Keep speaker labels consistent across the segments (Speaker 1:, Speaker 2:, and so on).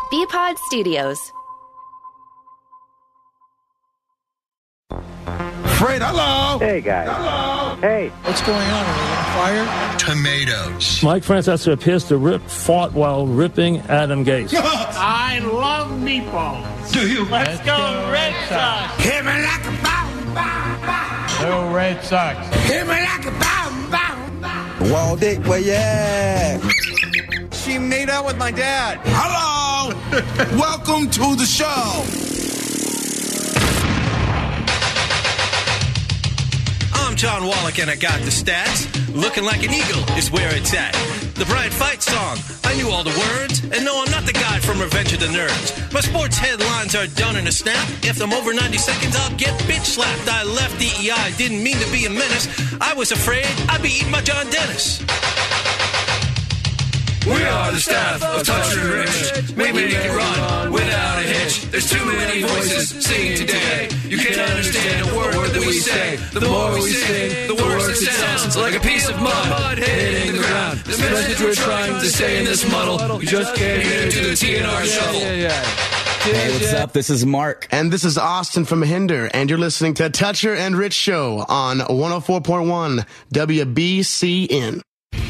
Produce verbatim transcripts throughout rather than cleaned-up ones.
Speaker 1: B-Pod Studios.
Speaker 2: Fred, hello.
Speaker 3: Hey, guys.
Speaker 2: Hello.
Speaker 3: Hey.
Speaker 4: What's going on? Are we on fire?
Speaker 2: Tomatoes.
Speaker 5: Mike Francesa appears to rip fought while ripping Adam Gase.
Speaker 6: I love meatballs.
Speaker 2: Do you?
Speaker 6: Let's go Red Sox.
Speaker 2: Hit me like a bomb, bomb, bomb.
Speaker 6: Go Red Sox.
Speaker 2: Hit me like a bomb, bomb, bomb.
Speaker 7: Wall Dick, where you at?
Speaker 8: She made out with my dad.
Speaker 2: Hello. Welcome to the show.
Speaker 9: I'm John Wallach and I got the stats. Looking like an eagle is where it's at. The Brian Fight song, I knew all the words. And no, I'm not the guy from Revenge of the Nerds. My sports headlines are done in a snap. If I'm over ninety seconds, I'll get bitch slapped. I left E E I, didn't mean to be a menace. I was afraid I'd be eating my John Dennis. We are the staff of Touch and Rich. Maybe we can run without a hitch. There's too many voices singing today. You can't understand a word that we say. The more we sing, the worse it sounds. Like a piece of mud hitting the ground. The message we're trying to say in this muddle, we just can't get into the T N R shovel.
Speaker 7: Yeah, yeah. Hey, what's up? This is Mark.
Speaker 10: And this is Austin from Hinder, and you're listening to Toucher and Rich Show on one oh four point one W B C N.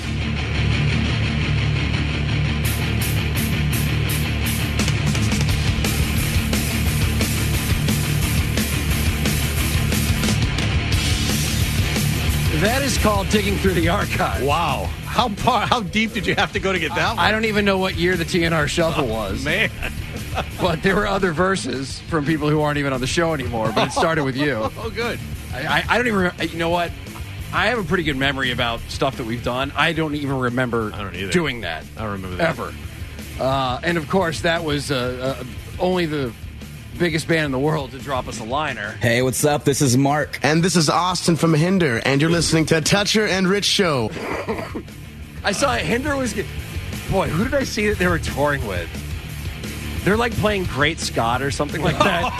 Speaker 11: That is called digging through the archive.
Speaker 8: Wow. How far, how deep did you have to go to get that one?
Speaker 11: I don't even know what year the T N R Shuffle was.
Speaker 8: Oh, man.
Speaker 11: But there were other verses from people who aren't even on the show anymore, but it started with you.
Speaker 8: Oh, good.
Speaker 11: I, I, I don't even remember. You know what? I have a pretty good memory about stuff that we've done. I don't even remember
Speaker 8: I don't either.
Speaker 11: doing that.
Speaker 8: I don't remember that.
Speaker 11: Ever. Uh, and, of course, that was uh, uh, only the biggest band in the world to drop us a liner.
Speaker 7: Hey, what's up? This is Mark.
Speaker 10: And this is Austin from Hinder, and you're listening to Toucher and Rich Show.
Speaker 11: I saw Hinder was... Boy, who did I see that they were touring with? They're like playing Great Scott or something like that.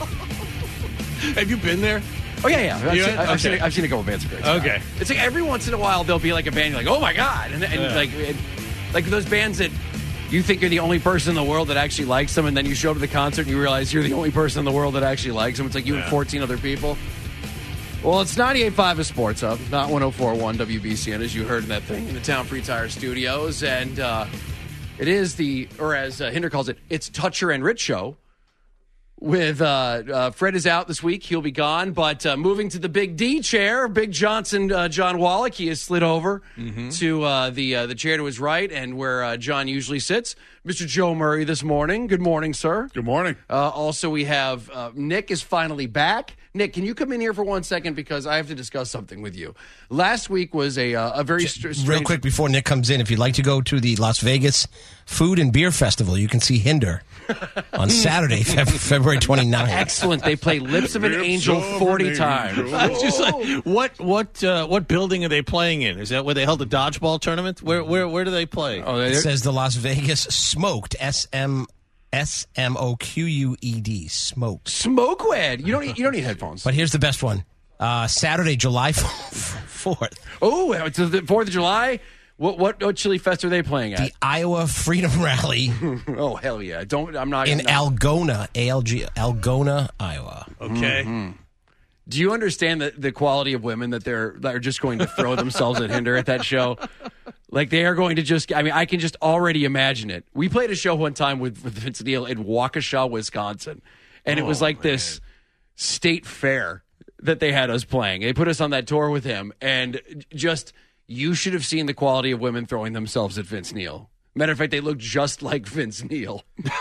Speaker 8: Have you been there?
Speaker 11: Oh, yeah, yeah. I've,
Speaker 8: You
Speaker 11: seen,
Speaker 8: have?
Speaker 11: I've, seen,
Speaker 8: Okay.
Speaker 11: I've seen a couple bands of Great Scott.
Speaker 8: Okay.
Speaker 11: It's like every once in a while there'll be like a band you're like, oh, my God. And, and
Speaker 8: Yeah.
Speaker 11: like, it, like those bands that you think you're the only person in the world that actually likes them, and then you show up to the concert and you realize you're the only person in the world that actually likes them. It's like you
Speaker 8: Yeah.
Speaker 11: and fourteen other people. Well, it's ninety-eight point five of Sports Hub, not one oh four point one W B C N, as you heard in that thing in the Town Free Tire Studios. And uh, it is the, or as uh, Hinder calls it, it's Toucher and Rich Show. With uh, uh, Fred is out this week. He'll be gone. But uh, moving to the Big D chair, Big Johnson, uh, John Wallach, he has slid over
Speaker 8: Mm-hmm.
Speaker 11: to uh, the uh, the chair to his right and where uh, John usually sits. Mister Joe Murray this morning. Good morning, sir.
Speaker 8: Good morning.
Speaker 11: Uh, also, we have uh, Nick is finally back. Nick, can you come in here for one second because I have to discuss something with you. Last week was a uh, a very str- strange...
Speaker 12: Real quick before Nick comes in, if you'd like to go to the Las Vegas Food and Beer Festival, you can see Hinder on Saturday, Feb- February twenty-ninth.
Speaker 11: Excellent. They play Lips of an Angel forty times.
Speaker 8: I was just like, what what uh, what building are they playing in? Is that where they held the dodgeball tournament? Where where where do they play?
Speaker 11: Oh,
Speaker 12: It says the Las Vegas Smoked, S M S M O Q U E D, Smoked.
Speaker 11: Smokeweed. You don't need, you don't need headphones.
Speaker 12: But here's the best one. Uh, Saturday, July fourth.
Speaker 11: Oh, it's the fourth of July. What what what Chili Fest are they playing at?
Speaker 12: The Iowa Freedom Rally
Speaker 11: Oh hell yeah! Don't I'm not
Speaker 12: in
Speaker 11: no.
Speaker 12: Algona, A L G, Algona, Iowa.
Speaker 8: Okay.
Speaker 11: Mm-hmm. Do you understand the, the quality of women that they're that are just going to throw themselves at Hinder at that show? Like they are going to just. I mean, I can just already imagine it. We played a show one time with, with Vince Neil in Waukesha, Wisconsin, and it was
Speaker 8: Oh,
Speaker 11: like this state fair that they had us playing. They put us on that tour with him, and just you should have seen the quality of women throwing themselves at Vince Neil. Matter of fact, they look just like Vince Neil.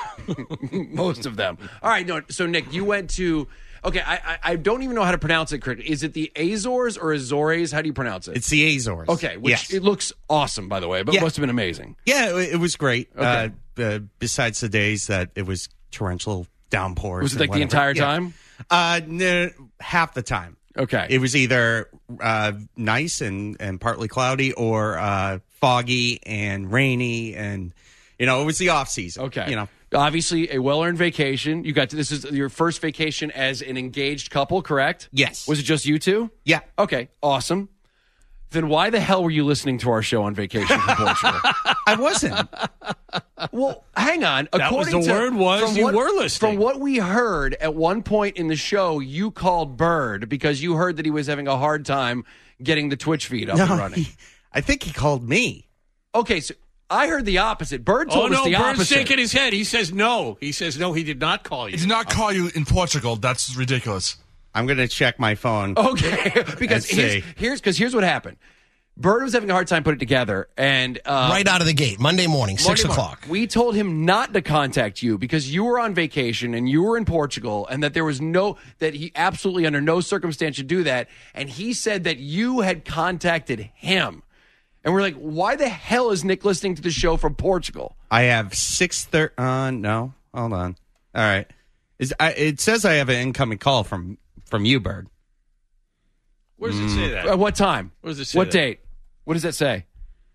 Speaker 11: Most of them. All right, no. So Nick, you went to. Okay, I, I I don't even know how to pronounce it correctly. Is it the Azores or Azores? How do you pronounce it?
Speaker 13: It's the Azores.
Speaker 11: Okay, which
Speaker 13: yes.
Speaker 11: it looks awesome, by the way, but
Speaker 13: Yeah.
Speaker 11: it must have been amazing.
Speaker 13: Yeah, it, it was great.
Speaker 11: Okay.
Speaker 13: Uh, uh, besides the days that it was torrential downpours.
Speaker 11: Was it
Speaker 13: and
Speaker 11: like the
Speaker 13: whatever.
Speaker 11: entire
Speaker 13: Yeah.
Speaker 11: time?
Speaker 13: Uh, no, half the time.
Speaker 11: Okay.
Speaker 13: It was either uh, nice and, and partly cloudy or uh, foggy and rainy, and you know it was the off season.
Speaker 11: Okay.
Speaker 13: You know.
Speaker 11: Obviously, a well-earned vacation. You got to, this is your first vacation as an engaged couple, correct?
Speaker 13: Yes.
Speaker 11: Was it just you two?
Speaker 13: Yeah.
Speaker 11: Okay, awesome. Then why the hell were you listening to our show on vacation from Portugal?
Speaker 13: I wasn't.
Speaker 11: Well, hang on.
Speaker 8: That was
Speaker 11: According
Speaker 8: the
Speaker 11: to,
Speaker 8: word was
Speaker 11: from
Speaker 8: you
Speaker 11: what,
Speaker 8: were listening.
Speaker 11: From what we heard at one point in the show, you called Bird because you heard that he was having a hard time getting the Twitch feed up
Speaker 13: No,
Speaker 11: and running.
Speaker 13: he- I think he called me.
Speaker 11: Okay, so I heard the opposite. Bird told
Speaker 8: oh,
Speaker 11: us
Speaker 8: no,
Speaker 11: the
Speaker 8: Bird's
Speaker 11: opposite.
Speaker 8: shaking his head. He says no. He says no, he did not call you.
Speaker 2: He did not call you in Portugal. That's ridiculous.
Speaker 13: I'm going to check my phone.
Speaker 11: Okay, because
Speaker 13: Let's
Speaker 11: here's
Speaker 13: see.
Speaker 11: here's because here's what happened. Bird was having a hard time putting it together, and uh,
Speaker 12: right out of the gate, Monday morning, six
Speaker 11: Monday
Speaker 12: o'clock.
Speaker 11: morning, we told him not to contact you because you were on vacation and you were in Portugal, and that there was no that he absolutely under no circumstance should do that. And he said that you had contacted him, and we're like, why the hell is Nick listening to the show from Portugal?
Speaker 13: I have six thirty. Uh, no, hold on. All right. Is I, it says I have an incoming call from from you, Bird.
Speaker 8: Where does it say that?
Speaker 11: At what time?
Speaker 8: Where does it say
Speaker 11: What
Speaker 8: that?
Speaker 11: date? What does that say?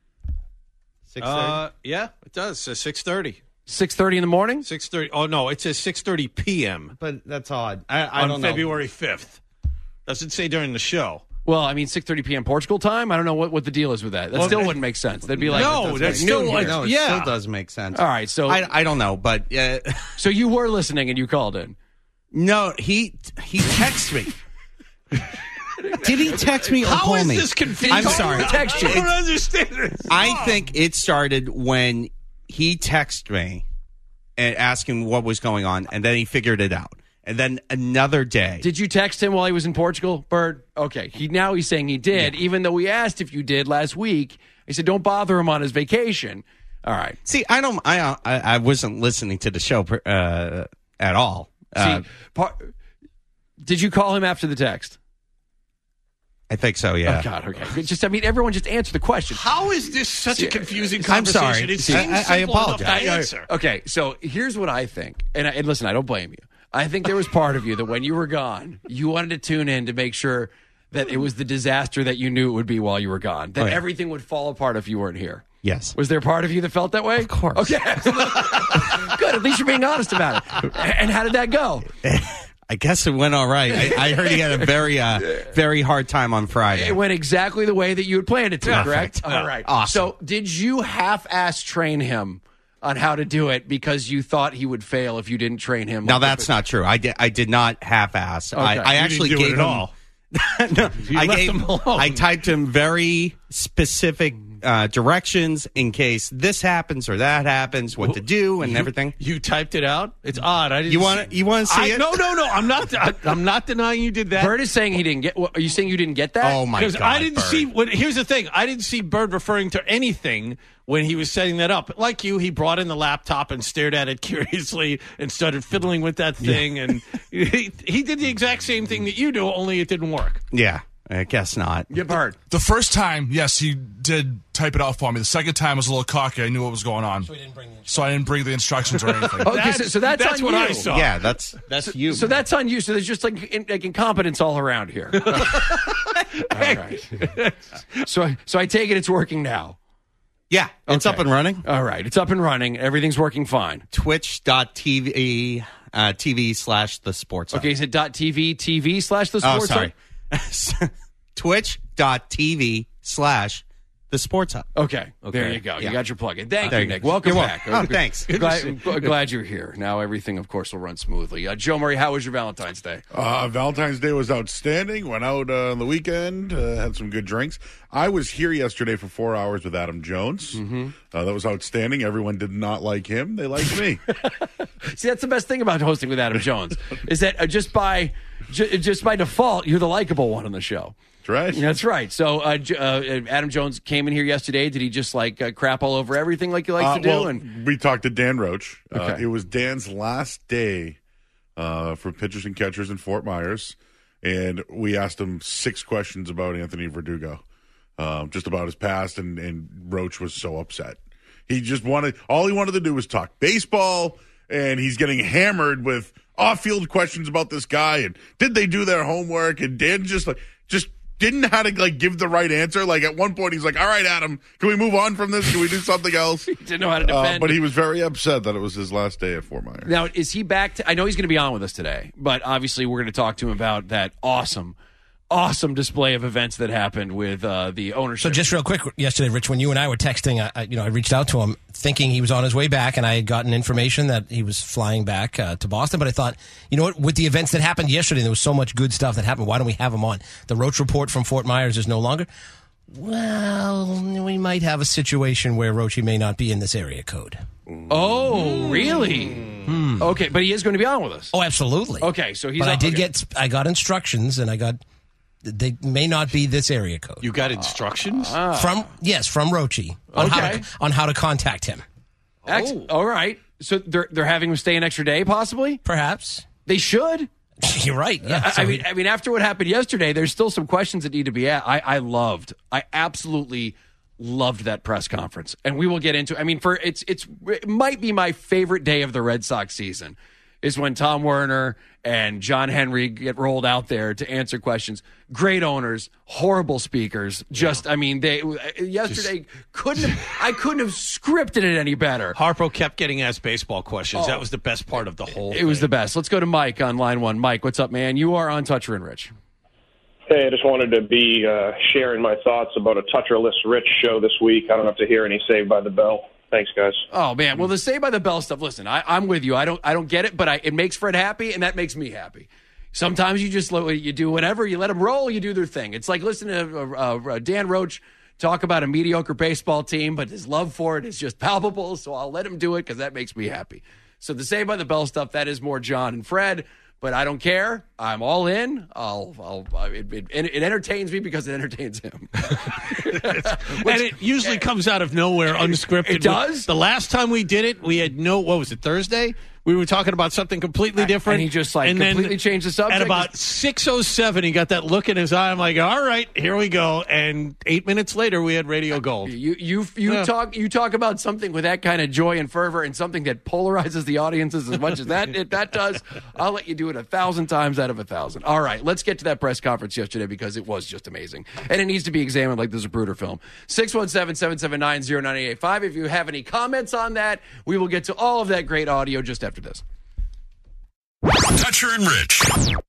Speaker 13: Six thirty.
Speaker 8: Uh, yeah, it does. It says six thirty.
Speaker 11: Six thirty in the morning.
Speaker 8: Six thirty. Oh no, it says six thirty p.m.
Speaker 13: But that's odd. I, I
Speaker 8: on
Speaker 13: don't know.
Speaker 8: February fifth. Does it say during the show?
Speaker 11: Well, I mean, six thirty p.m. Portugal time. I don't know what, what the deal is with that. That
Speaker 8: Well,
Speaker 11: still
Speaker 8: that-
Speaker 11: wouldn't make sense. That'd be like
Speaker 8: No,
Speaker 11: like
Speaker 8: that's
Speaker 11: noon
Speaker 8: still
Speaker 11: here.
Speaker 8: like-
Speaker 13: No, it
Speaker 8: Yeah.
Speaker 13: still does make sense.
Speaker 11: All right, so
Speaker 13: I, I don't know, but uh,
Speaker 11: so you were listening and you called in.
Speaker 13: no, he he texted me. Did he text me or
Speaker 8: How
Speaker 13: call
Speaker 8: is
Speaker 13: me?
Speaker 8: this confusing?
Speaker 13: I'm sorry.
Speaker 11: Text you.
Speaker 8: I don't understand this.
Speaker 13: I think it started when he texted me and asking what was going on, and then he figured it out. And then another day.
Speaker 11: Did you text him while he was in Portugal, Bird? Okay. He now he's saying he did,
Speaker 13: Yeah.
Speaker 11: even though we asked if you did last week. He said, "Don't bother him on his vacation." All right.
Speaker 13: See, I don't. I I, I wasn't listening to the show uh, at all. Uh,
Speaker 11: See, par- did you call him after the text?
Speaker 13: I think so. Yeah.
Speaker 11: Oh God. Okay. Just I mean, everyone just answer the question.
Speaker 8: How is this such a confusing
Speaker 13: I'm
Speaker 8: conversation?
Speaker 13: sorry.
Speaker 8: It
Speaker 13: See,
Speaker 8: seems
Speaker 13: I- I
Speaker 8: simple enough
Speaker 13: apologize.
Speaker 8: to answer.
Speaker 11: Okay, so here's what I think, and, I, and listen, I don't blame you. I think there was part of you that when you were gone, you wanted to tune in to make sure that it was the disaster that you knew it would be while you were gone, that
Speaker 13: Oh, yeah.
Speaker 11: everything would fall apart if you weren't here.
Speaker 13: Yes.
Speaker 11: Was there part of you that felt that way?
Speaker 13: Of course.
Speaker 11: Okay. Good. At least you're being honest about it. And how did that go?
Speaker 13: I guess it went all right. I, I heard he had a very, uh, very hard time on Friday.
Speaker 11: It went exactly the way that you had planned it to,
Speaker 13: Perfect.
Speaker 11: correct? All right.
Speaker 13: Awesome.
Speaker 11: So did you half-ass train him on how to do it because you thought he would fail if you didn't train him?
Speaker 13: Now that's not true. I did. I did not half-ass. I,
Speaker 11: Okay.
Speaker 13: I
Speaker 11: You
Speaker 13: actually
Speaker 8: didn't do it
Speaker 13: gave
Speaker 8: at
Speaker 13: him.
Speaker 8: all.
Speaker 13: no,
Speaker 8: You
Speaker 13: I
Speaker 8: left
Speaker 13: gave.
Speaker 8: him alone.
Speaker 13: I typed him very specific uh, directions in case this happens or that happens, what to do and everything.
Speaker 8: You typed it out. It's odd. I didn't.
Speaker 13: You want
Speaker 8: see-
Speaker 13: to? You want to see
Speaker 8: I,
Speaker 13: it?
Speaker 8: No, no, no. I'm not. I, I'm not denying you did that.
Speaker 11: Bird is saying he didn't get. Are you saying you didn't get that?
Speaker 13: Oh my
Speaker 8: Because
Speaker 13: god!
Speaker 8: I didn't
Speaker 13: Bird.
Speaker 8: see. What, here's the thing. I didn't see Bird referring to anything when he was setting that up. Like you, he brought in the laptop and stared at it curiously and started fiddling with that thing. And he, he did the exact same thing that you do, only it didn't work.
Speaker 13: Yeah, I guess not.
Speaker 11: You Bird.
Speaker 2: The first time, yes, he did type it out for me. The second time was a little cocky. I knew what was going on. So,
Speaker 12: didn't bring the
Speaker 2: so I didn't bring the instructions or anything.
Speaker 11: Okay, so, so that's,
Speaker 8: That's
Speaker 11: on
Speaker 8: what
Speaker 11: you.
Speaker 8: I saw.
Speaker 13: Yeah, that's that's you.
Speaker 11: So that's on you. So there's just like, in, like incompetence all around here. All right. So so I take it it's working now.
Speaker 13: yeah, it's
Speaker 11: Okay.
Speaker 13: up and running.
Speaker 11: All right, it's up and running. Everything's working fine.
Speaker 13: Twitch.tv uh, TV slash the sports. Hub.
Speaker 11: Okay, is it .tv TV slash the
Speaker 13: Oh,
Speaker 11: sports?
Speaker 13: sorry.
Speaker 11: Hub?
Speaker 13: Twitch.tv slash the sports hub.
Speaker 11: Okay, there
Speaker 13: Okay.
Speaker 11: you go. You
Speaker 13: Yeah.
Speaker 11: got your plug-in. Thank
Speaker 13: There
Speaker 11: you,
Speaker 13: you go.
Speaker 11: Nick. Welcome
Speaker 13: You're
Speaker 11: back.
Speaker 13: welcome. Oh, thanks.
Speaker 11: Glad, glad you're here. Now everything, of course, will run smoothly. Uh, Joe Murray, how was your Valentine's Day?
Speaker 1: Uh, Valentine's Day was outstanding. Went out uh, on the weekend, uh, had some good drinks. I was here yesterday for four hours with Adam Jones. Mm-hmm. Uh, that was outstanding. Everyone did not like him. They liked me.
Speaker 11: See, that's the best thing about hosting with Adam Jones is that uh, just by ju- just by default, you're the likable one on the show.
Speaker 1: That's right.
Speaker 11: That's right. So uh, J- uh, Adam Jones came in here yesterday. Did he just like uh, crap all over everything like he likes
Speaker 1: Uh,
Speaker 11: to do?
Speaker 1: well,
Speaker 11: and
Speaker 1: we talked to Dan Roach. Uh,
Speaker 11: Okay.
Speaker 1: it was Dan's last day uh, for pitchers and catchers in Fort Myers, and we asked him six questions about Anthony Verdugo, um, just about his past, and, and Roach was so upset. He just wanted all he wanted to do was talk baseball, and he's getting hammered with off-field questions about this guy and did they do their homework? And Dan just like just. Didn't know how to like give the right answer. Like at one point, he's like, "All right, Adam, can we move on from this? Can we do something else?"
Speaker 11: didn't know how to defend.
Speaker 1: Uh, but he was very upset that it was his last day at Fort Myers.
Speaker 11: Now, is he back? To, I know he's going to be on with us today, but obviously we're going to talk to him about that awesome, awesome display of events that happened with uh, the ownership.
Speaker 12: So just real quick, yesterday, Rich, when you and I were texting, I, I, you know, I reached out to him thinking he was on his way back, and I had gotten information that he was flying back uh, to Boston. But I thought, you know what, with the events that happened yesterday, there was so much good stuff that happened. Why don't we have him on? The Roach Report from Fort Myers is no longer. Well, we might have a situation where Roachy may not be in this area code.
Speaker 11: Oh, really?
Speaker 12: Hmm.
Speaker 11: Okay, but he is going to be on with us.
Speaker 12: Oh, absolutely.
Speaker 11: Okay, so he's.
Speaker 12: But I
Speaker 11: on-
Speaker 12: did
Speaker 11: okay.
Speaker 12: get, I got instructions, and I got. They may not be this area code.
Speaker 8: You got instructions
Speaker 11: Ah.
Speaker 12: from yes from Roachy on how
Speaker 11: Okay.
Speaker 12: to, on how to contact him.
Speaker 11: Ex- All right. So they're they're having him stay an extra day, possibly.
Speaker 12: Perhaps
Speaker 11: they should.
Speaker 12: You're right. Yeah.
Speaker 11: I,
Speaker 12: So
Speaker 11: I mean, I mean, after what happened yesterday, there's still some questions that need to be asked. I, I loved, I absolutely loved that press conference, and we will get into. I mean, for it's it's it might be my favorite day of the Red Sox season, is when Tom Werner and John Henry get rolled out there to answer questions. Great owners, horrible speakers. Just, yeah. I mean, they yesterday Just, couldn't have, I couldn't have scripted it any better.
Speaker 8: Harpo kept getting asked baseball questions.
Speaker 11: Oh,
Speaker 8: that was the best part of the whole.
Speaker 11: It
Speaker 8: thing.
Speaker 11: was the best. Let's go to Mike on line one. Mike, what's up, man? You are on Toucher and Rich.
Speaker 3: Hey, I just wanted to be uh, sharing my thoughts about a Toucherless Rich show this week. I don't have to hear any Saved by the Bell. Thanks, guys.
Speaker 11: Oh man, well the Saved by the Bell stuff. Listen, I, I'm with you. I don't, I don't get it, but I, it makes Fred happy, and that makes me happy. Sometimes you just you do whatever, you let them roll, you do their thing. It's like listening to uh, uh, Dan Roach talk about a mediocre baseball team, but his love for it is just palpable. So I'll let him do it because that makes me happy. So the Saved by the Bell stuff, that is more John and Fred. But I don't care. I'm all in. I'll. I'll it, it, it entertains me because it entertains him.
Speaker 8: Which, and it usually comes out of nowhere, unscripted.
Speaker 11: It does.
Speaker 8: The last time we did it, we had no. What was it? Thursday. We were talking about something completely different.
Speaker 11: And he just like
Speaker 8: and
Speaker 11: completely
Speaker 8: then,
Speaker 11: changed the subject.
Speaker 8: At about six oh seven, he got that look in his eye. I'm like, all right, here we go. And eight minutes later, we had Radio Gold.
Speaker 11: You you you
Speaker 8: yeah.
Speaker 11: talk you talk about something with that kind of joy and fervor, and something that polarizes the audiences as much as that it, that does. I'll let you do it a thousand times out of a thousand. All right, let's get to that press conference yesterday because it was just amazing, and it needs to be examined like the Zapruder film. six one seven, seven seven nine, zero nine eight five. If you have any comments on that, we will get to all of that great audio just after this.
Speaker 14: Toucher and Rich.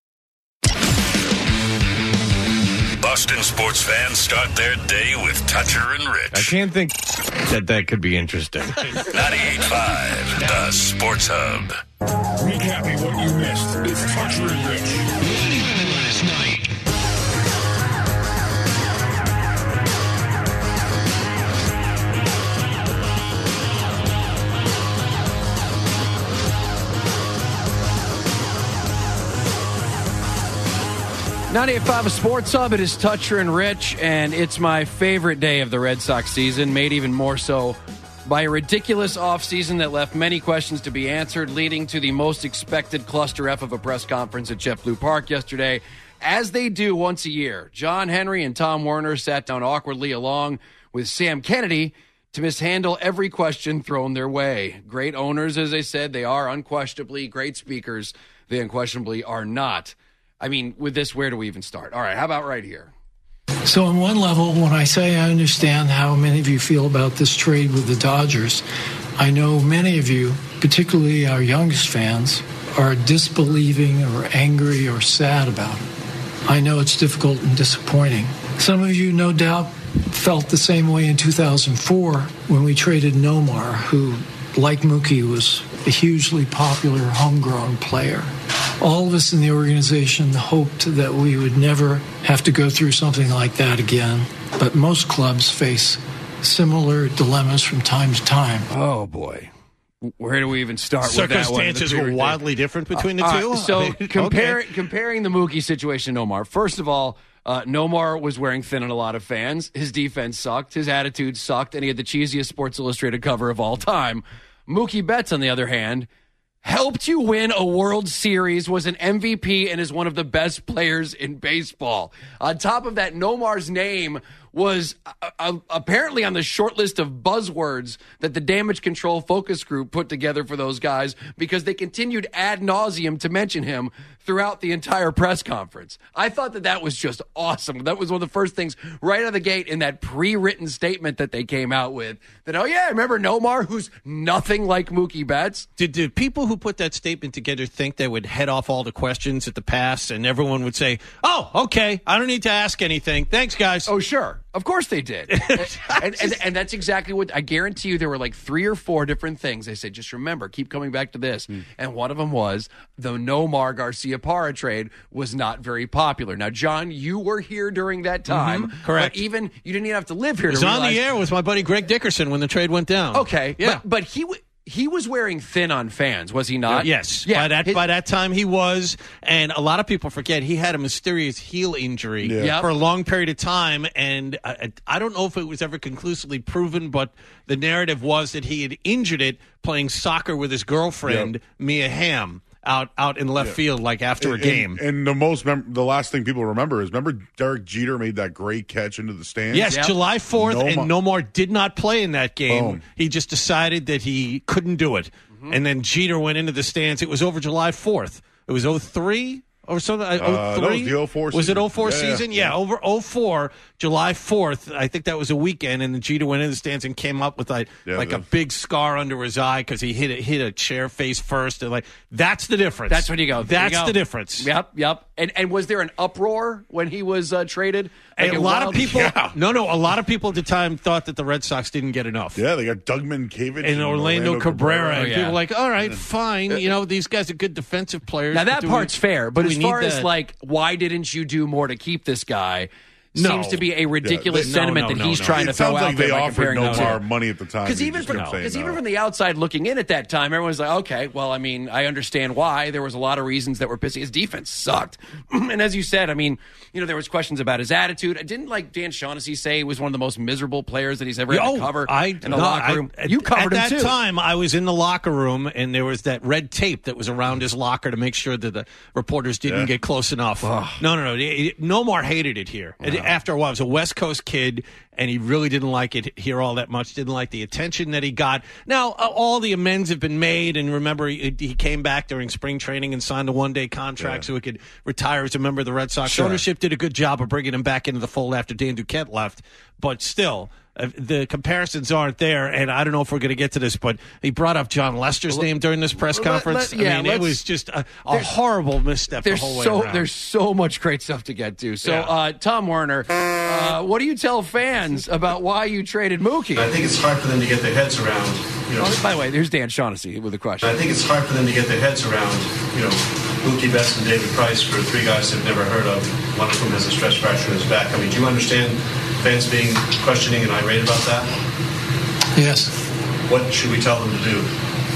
Speaker 14: Boston sports fans start their day with Toucher and Rich.
Speaker 15: I can't think that that could be interesting.
Speaker 14: ninety-eight point five, the Sports Hub.
Speaker 16: Recapping what you missed. It's Toucher and Rich. Last night.
Speaker 11: ninety-eight point five, a Sports Hub. It is Toucher and Rich, and it's my favorite day of the Red Sox season, made even more so by a ridiculous offseason that left many questions to be answered, leading to the most expected cluster F of a press conference at JetBlue Park yesterday. As they do once a year, John Henry and Tom Werner sat down awkwardly along with Sam Kennedy to mishandle every question thrown their way. Great owners, as I said, they are unquestionably great speakers. They unquestionably are not. I mean, with this, where do we even start? All right, how about right here?
Speaker 4: So on one level, when I say I understand how many of you feel about this trade with the Dodgers, I know many of you, particularly our youngest fans, are disbelieving or angry or sad about it. I know it's difficult and disappointing. Some of you, no doubt, felt the same way in two thousand four when we traded Nomar, who, like Mookie, was a hugely popular homegrown player. All of us in the organization hoped that we would never have to go through something like that again, but most clubs face similar dilemmas from time to time.
Speaker 11: Oh, boy. Where do we even start with that one?
Speaker 8: Circumstances were wildly different between the
Speaker 11: uh,
Speaker 8: two?
Speaker 11: Uh, so
Speaker 8: I mean,
Speaker 11: compare,
Speaker 8: okay.
Speaker 11: comparing the Mookie situation to Nomar, first of all, uh, Nomar was wearing thin on a lot of fans. His defense sucked. His attitude sucked, and he had the cheesiest Sports Illustrated cover of all time. Mookie Betts, on the other hand, helped you win a World Series, was an M V P, and is one of the best players in baseball. On top of that, Nomar's name was uh, uh, apparently on the short list of buzzwords that the Damage Control Focus Group put together for those guys because they continued ad nauseum to mention him throughout the entire press conference. I thought that that was just awesome. That was one of the first things right out of the gate in that pre-written statement that they came out with. That, oh yeah, remember Nomar, who's nothing like Mookie Betts?
Speaker 8: Did the people who put that statement together think they would head off all the questions at the pass and everyone would say, oh, okay, I don't need to ask anything. Thanks, guys.
Speaker 11: Oh, sure. Of course they did. and, and, and that's exactly what I guarantee you. There were like three or four different things. They said, just remember, keep coming back to this. Mm. And one of them was the Nomar Garcia Parra trade was not very popular. Now, John, you were here during that time.
Speaker 8: Mm-hmm. Correct.
Speaker 11: But even you didn't even have to live here.
Speaker 8: It was
Speaker 11: to
Speaker 8: on
Speaker 11: realize,
Speaker 8: the air with my buddy Greg Dickerson when the trade went down.
Speaker 11: Okay.
Speaker 8: Yeah.
Speaker 11: But, but he w- He was wearing thin on fans, was he not?
Speaker 8: Yes.
Speaker 11: Yeah.
Speaker 8: By that
Speaker 11: His-
Speaker 8: by that time he was, and a lot of people forget he had a mysterious heel injury
Speaker 11: Yeah. Yep.
Speaker 8: for a long period of time, and I, I don't know if it was ever conclusively proven, but the narrative was that he had injured it playing soccer with his girlfriend
Speaker 1: Yep.
Speaker 8: Mia Hamm out out in left
Speaker 1: Yeah.
Speaker 8: field, like after a
Speaker 1: And-
Speaker 8: game.
Speaker 1: And, and the most, mem- the last thing people remember is remember Derek Jeter made that great catch into the stands.
Speaker 8: Yes, July fourth,
Speaker 1: No
Speaker 8: and
Speaker 1: mo-
Speaker 8: Nomar did not play in that game.
Speaker 1: Boom.
Speaker 8: He just decided that he couldn't do it. And then Jeter went into the stands. It was over July fourth. It was oh three or something.
Speaker 1: Uh, that was the oh four
Speaker 8: Was it
Speaker 1: season.
Speaker 8: oh four
Speaker 1: Yeah,
Speaker 8: season?
Speaker 1: yeah.
Speaker 8: Yeah, over oh four, July fourth. I think that was a weekend, and then Jeter went into the stands and came up with like,
Speaker 1: Yeah,
Speaker 8: like
Speaker 1: the-
Speaker 8: a big scar under his eye because he hit a, hit a chair face first. And like that's the difference.
Speaker 11: That's when you go. There you
Speaker 8: That's
Speaker 11: go.
Speaker 8: the difference.
Speaker 11: Yep, yep. And and was there an uproar when he was uh, traded? Like
Speaker 8: a lot
Speaker 11: wild-
Speaker 8: of people,
Speaker 1: Yeah.
Speaker 8: no, no, a lot of people at the time thought that the Red Sox didn't get enough.
Speaker 1: Yeah, they got Doug Mientkiewicz
Speaker 8: And Orlando, Cabrera, and
Speaker 11: Oh, yeah.
Speaker 8: people were like, all right, fine. You know, these guys are good defensive players.
Speaker 11: Now
Speaker 8: but
Speaker 11: that
Speaker 8: do
Speaker 11: part's
Speaker 8: we,
Speaker 11: fair, but
Speaker 8: do
Speaker 11: as
Speaker 8: we
Speaker 11: far
Speaker 8: need
Speaker 11: as
Speaker 8: that?
Speaker 11: like, why didn't you do more to keep this guy?
Speaker 8: No.
Speaker 11: Seems to be a ridiculous
Speaker 8: Yeah, they- no,
Speaker 11: sentiment
Speaker 8: no,
Speaker 11: that
Speaker 8: no,
Speaker 11: he's
Speaker 8: no.
Speaker 11: trying to
Speaker 1: It
Speaker 11: throw
Speaker 1: sounds
Speaker 11: out
Speaker 1: like
Speaker 11: there
Speaker 1: they
Speaker 11: by
Speaker 1: offered
Speaker 11: comparing the two.
Speaker 1: Nomar money at the time.
Speaker 11: Because
Speaker 1: He
Speaker 11: even
Speaker 1: just
Speaker 11: from
Speaker 1: kept saying
Speaker 11: because
Speaker 1: no.
Speaker 11: even from the outside looking in at that time, everyone's like, okay, well, I mean, I understand why. There was a lot of reasons that were pissy. His defense sucked, and as you said, I mean, you know, there was questions about his attitude. Didn't like Dan Shaughnessy say he was one of the most miserable players that he's ever had
Speaker 8: Oh,
Speaker 11: to cover
Speaker 8: I,
Speaker 11: in the
Speaker 8: no,
Speaker 11: locker
Speaker 8: I-
Speaker 11: room?
Speaker 8: at-
Speaker 11: you covered
Speaker 8: at
Speaker 11: him
Speaker 8: that
Speaker 11: too.
Speaker 8: time. I was in the locker room, and there was that red tape that was around his locker to make sure that the reporters didn't
Speaker 1: Yeah.
Speaker 8: get close enough. No, no, no. It- it- Nomar hated it here. And after a while, he was a West Coast kid, and he really didn't like it here all that much. Didn't like the attention that he got. Now, uh, all the amends have been made, and remember, he, he came back during spring training and signed a one-day contract
Speaker 1: Yeah.
Speaker 8: so he could retire as a member of the Red Sox.
Speaker 11: Sure.
Speaker 8: Ownership did a good job of bringing him back into the fold after Dan Duquette left, but still, uh, the comparisons aren't there, and I don't know if we're going to get to this, but he brought up John Lester's
Speaker 11: Well,
Speaker 8: name during this press
Speaker 11: let-
Speaker 8: conference.
Speaker 11: let- yeah,
Speaker 8: I mean, it
Speaker 11: let's-
Speaker 8: was just a, a
Speaker 11: there's-
Speaker 8: horrible misstep the
Speaker 11: There's
Speaker 8: whole way
Speaker 11: so
Speaker 8: around.
Speaker 11: there's so much great stuff to get to. So,
Speaker 8: Yeah.
Speaker 11: uh, Tom Werner, uh, what do you tell fans about why you traded Mookie?
Speaker 17: I think it's hard for them to get their heads around. You know,
Speaker 11: Oh, by the way, there's Dan Shaughnessy with a question.
Speaker 17: I think it's hard for them to get their heads around. You know, Mookie Betts and David Price for three guys they've never heard of. One of them has a stress fracture in his back. I mean, do you understand fans being questioning and irate about that?
Speaker 4: Yes.
Speaker 17: What should we tell them to do?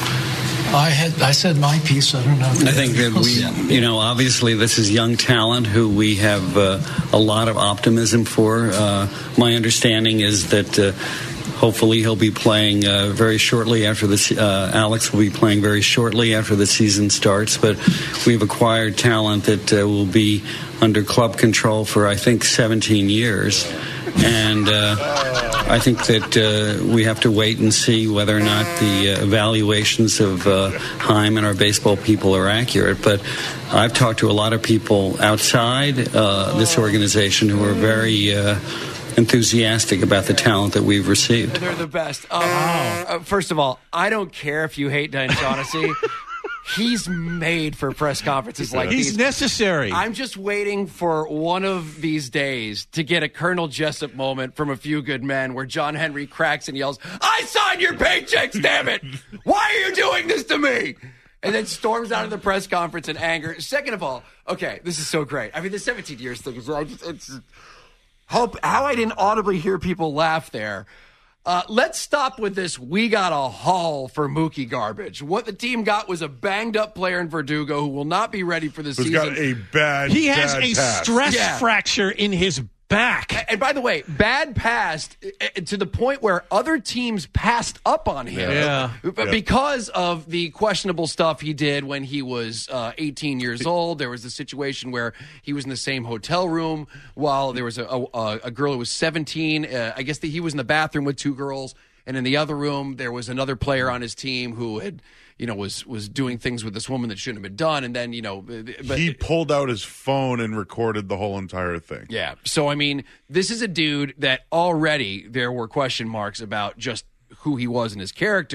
Speaker 4: I had I said my piece. I don't know.
Speaker 18: I think that we, you know, obviously this is young talent who we have uh, a lot of optimism for. Uh, my understanding is that uh, hopefully he'll be playing uh, very shortly after the se- uh, Alex will be playing very shortly after the season starts. But we've acquired talent that uh, will be under club control for I think seventeen years, and uh, I think that uh, we have to wait and see whether or not the uh, evaluations of uh, Heim and our baseball people are accurate. But I've talked to a lot of people outside uh, this organization who are very uh, enthusiastic about the talent that we've received.
Speaker 11: They're the best. Um, uh, first of all, I don't care if you hate Dan Shaughnessy. He's made for press conferences like
Speaker 8: He's
Speaker 11: these.
Speaker 8: necessary.
Speaker 11: I'm just waiting for one of these days to get a Colonel Jessup moment from A Few Good Men where John Henry cracks and yells, I signed your paychecks, damn it! Why are you doing this to me? And then storms out of the press conference in anger. Second of all, okay, this is so great. I mean, the seventeen years thing is I just, it's hope how I didn't audibly hear people laugh there. Uh, let's stop with this. We got a haul for Mookie garbage. What the team got was a banged up player in Verdugo who will not be ready for the
Speaker 1: Who's
Speaker 11: season.
Speaker 1: got a bad
Speaker 8: He has
Speaker 1: bad
Speaker 8: a
Speaker 1: pass.
Speaker 8: stress
Speaker 11: Yeah.
Speaker 8: fracture in his back.
Speaker 11: And by the way, bad passed uh, to the point where other teams passed up on him.
Speaker 8: Yeah.
Speaker 11: But because of the questionable stuff he did when he was uh, eighteen years old. There was the situation where he was in the same hotel room while there was a, a, a girl who was seventeen. Uh, I guess that he was in the bathroom with two girls. And in the other room, there was another player on his team who had, you know, was was doing things with this woman that shouldn't have been done. And then, you know, but
Speaker 1: He pulled out his phone and recorded the whole entire thing.
Speaker 11: yeah. So, I mean, this is a dude that already there were question marks about just who he was and his character.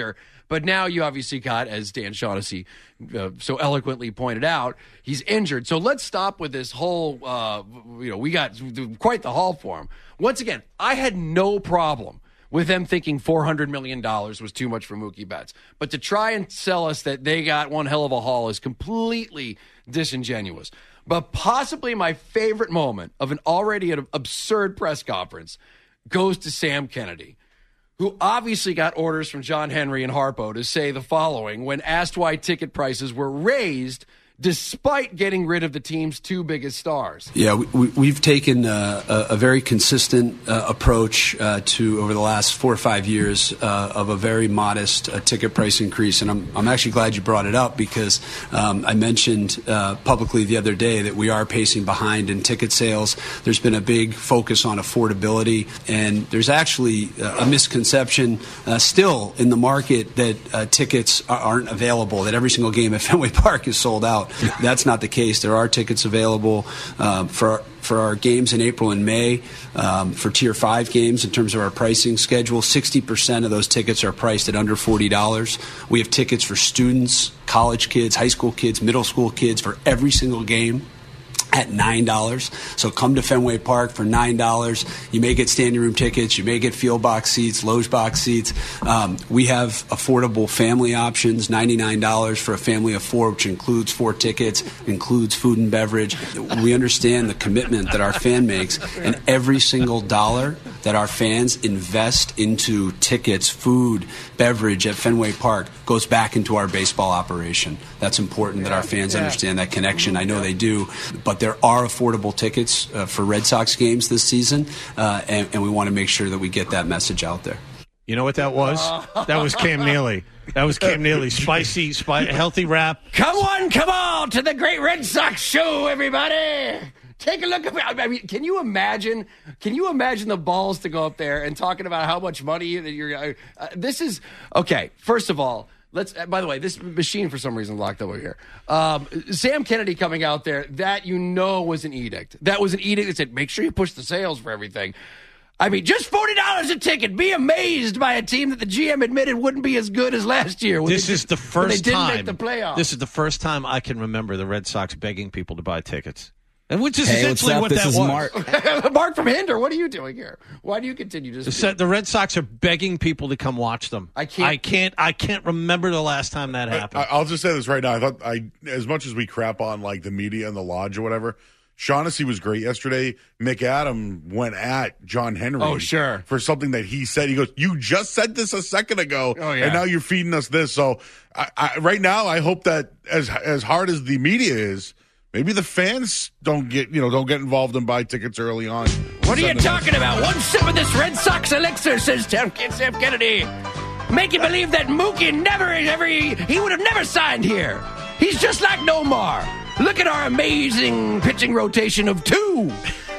Speaker 11: But now you obviously got, as Dan Shaughnessy uh, so eloquently pointed out, he's injured. So let's stop with this whole, uh, you know, we got quite the haul for him. Once again, I had no problem with them thinking four hundred million dollars was too much for Mookie Betts. But to try and sell us that they got one hell of a haul is completely disingenuous. But possibly my favorite moment of an already absurd press conference goes to Sam Kennedy, who obviously got orders from John Henry and Harpo to say the following when asked why ticket prices were raised despite getting rid of the team's two biggest stars.
Speaker 19: Yeah, we, we've taken uh, a, a very consistent uh, approach uh, to over the last four or five years uh, of a very modest uh, ticket price increase. And I'm, I'm actually glad you brought it up because um, I mentioned uh, publicly the other day that we are pacing behind in ticket sales. There's been a big focus on affordability, and there's actually uh, a misconception uh, still in the market that uh, tickets aren't available, that every single game at Fenway Park is sold out. That's not the case. There are tickets available uh, for for our games in April and May. Um, for Tier five games, in terms of our pricing schedule, sixty percent of those tickets are priced at under forty dollars. We have tickets for students, college kids, high school kids, middle school kids for every single game at nine dollars. So come to Fenway Park for nine dollars. You may get standing room tickets. You may get field box seats, loge box seats. Um, we have affordable family options, ninety-nine dollars for a family of four, which includes four tickets, includes food and beverage. We understand the commitment that our fan makes, and every single dollar that our fans invest into tickets, food, beverage at Fenway Park goes back into our baseball operation. That's important that our fans understand that connection. I know they do, but there are affordable tickets uh, for Red Sox games this season, uh, and, and we want to make sure that we get that message out there.
Speaker 8: You know what that was? That was Cam Neely. That was Cam Neely. Spicy, spi- healthy rap.
Speaker 11: Come on, come on to the great Red Sox show, everybody. Take a look at. I mean, can you imagine? Can you imagine the balls to go up there and talking about how much money that you're? Uh, this is okay. First of all, let's. Uh, by the way, this machine for some reason locked over here. Um, Sam Kennedy coming out there. That you know was an edict. That was an edict that said, make sure you push the sales for everything. I mean, just forty dollars a ticket. Be amazed by a team that the G M admitted wouldn't be as good as last year.
Speaker 8: This is the first
Speaker 11: they didn't
Speaker 8: time.
Speaker 11: Make the playoffs.
Speaker 8: This is the first time I can remember the Red Sox begging people to buy tickets. And which is
Speaker 7: hey,
Speaker 8: essentially
Speaker 7: what's up?
Speaker 8: what
Speaker 7: This
Speaker 8: that
Speaker 7: is
Speaker 8: was.
Speaker 7: Mark.
Speaker 11: Mark from Hinder, what are you doing here? Why do you continue to speak?
Speaker 8: The Red Sox are begging people to come watch them.
Speaker 11: I can't.
Speaker 8: I can't. I can't remember the last time that happened.
Speaker 1: I, I'll just say this right now. I thought I, as much as we crap on like the media and the lodge or whatever, Shaughnessy was great yesterday. McAdam went at John Henry.
Speaker 11: Oh, sure.
Speaker 1: For something that he said. He goes, "You just said this a second ago,
Speaker 11: oh, yeah.
Speaker 1: and now you're feeding us this." So, I, I, right now, I hope that as as hard as the media is, maybe the fans don't get you know don't get involved and buy tickets early on.
Speaker 11: What are you talking about? One sip of this Red Sox elixir, says Sam Kennedy. Make you believe that Mookie never, ever, he would have never signed here. He's just like Nomar. Look at our amazing pitching rotation of two.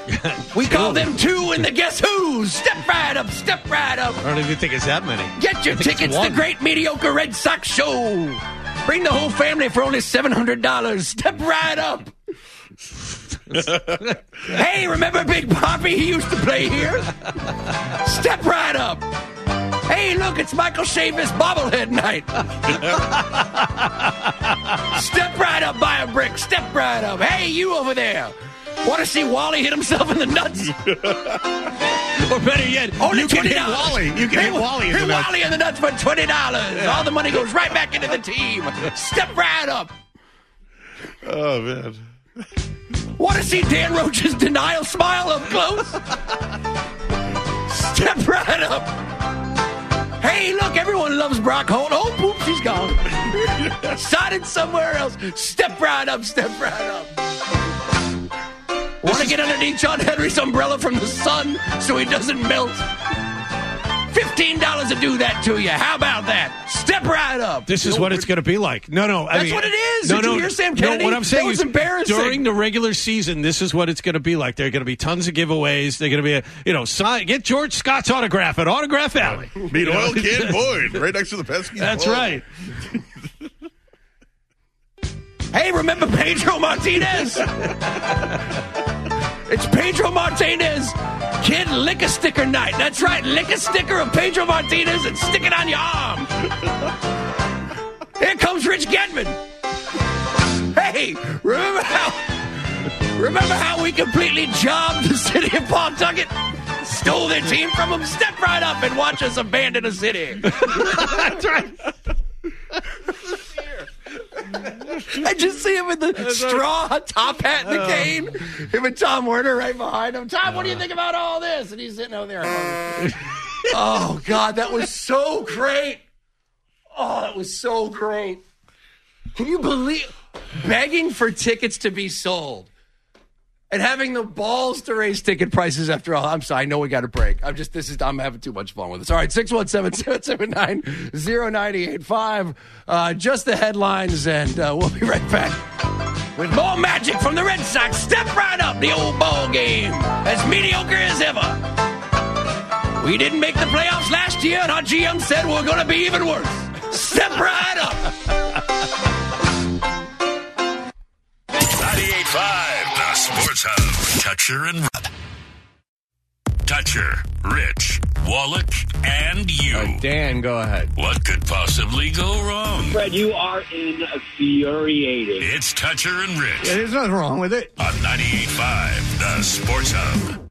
Speaker 11: We call them two in the Guess Who's. Step right up, step right up.
Speaker 8: I don't even think it's that many.
Speaker 11: Get your tickets to the Great Mediocre Red Sox Show. Bring the whole family for only seven hundred dollars. Step right up. Hey, remember Big Poppy? He used to play here. Step right up. Hey, look, it's Michael Chavis bobblehead night. Step right up, buy a brick. Step right up. Hey, you over there. Want to see Wally hit himself in the nuts?
Speaker 8: Or better yet,
Speaker 11: only
Speaker 8: you can
Speaker 11: twenty
Speaker 8: hit
Speaker 11: dollars.
Speaker 8: Wally. You can hit Wally in the
Speaker 11: hit
Speaker 8: nuts.
Speaker 11: Wally in the nuts for twenty dollars.
Speaker 8: Yeah.
Speaker 11: All the money goes right back into the team. Step right up.
Speaker 1: Oh, man.
Speaker 11: Want to see Dan Roach's denial smile up close? Step right up. Hey, look, everyone loves Brock Holt. Oh, poop, she's gone. Sign somewhere else. Step right up, step right up. Want to get underneath John Henry's umbrella from the sun so he doesn't melt? fifteen dollars to do that to you. How about that? Step right up.
Speaker 8: This is what it's going to be like. No, no. I
Speaker 11: That's
Speaker 8: mean,
Speaker 11: what it is.
Speaker 8: No,
Speaker 11: Did
Speaker 8: no.
Speaker 11: you hear Sam
Speaker 8: no,
Speaker 11: Kennedy?
Speaker 8: what I'm saying
Speaker 11: That was
Speaker 8: is
Speaker 11: embarrassing.
Speaker 8: during the regular season, this is what it's going to be like. There are going to be tons of giveaways. They're going to be, a, you know, sign, get George Scott's autograph at Autograph Alley.
Speaker 1: Meet
Speaker 8: You know?
Speaker 1: Oil Can Boyd right next to the Pesky.
Speaker 8: That's
Speaker 1: Bowl.
Speaker 8: right.
Speaker 11: Hey, remember Pedro Martinez? It's Pedro Martinez, kid, lick a sticker night. That's right, lick a sticker of Pedro Martinez and stick it on your arm. Here comes Rich Gedman. Hey, remember how, remember how we completely jobbed the city of Pawtucket? Stole their team from them? Step right up and watch us abandon a city. That's right. I just see him with the straw top hat and the cane. Him and Tom Werner right behind him. Tom, what do you think about all this? And he's sitting over there. Oh, God, that was so great. Oh, that was so great. Can you believe begging for tickets to be sold and having the balls to raise ticket prices after all? I'm sorry, I know we got a break. I'm just, this is, I'm having too much fun with this. All right, six one seven, seven seven nine, zero nine eight five. Uh, just the headlines, and uh, we'll be right back with more magic from the Red Sox. Step right up the old ball game, as mediocre as ever. We didn't make the playoffs last year, and our G M said we're going to be even worse. Step right up.
Speaker 14: ninety-eight point five, the Sports Hub. Toucher and Rod. Toucher, Rich, Wallach, and you.
Speaker 15: Uh, Dan, go ahead.
Speaker 14: What could possibly go wrong?
Speaker 20: Fred, you are infuriating.
Speaker 14: It's Toucher and Rich.
Speaker 15: Yeah, there's nothing wrong with it.
Speaker 14: On ninety-eight point five, the Sports Hub.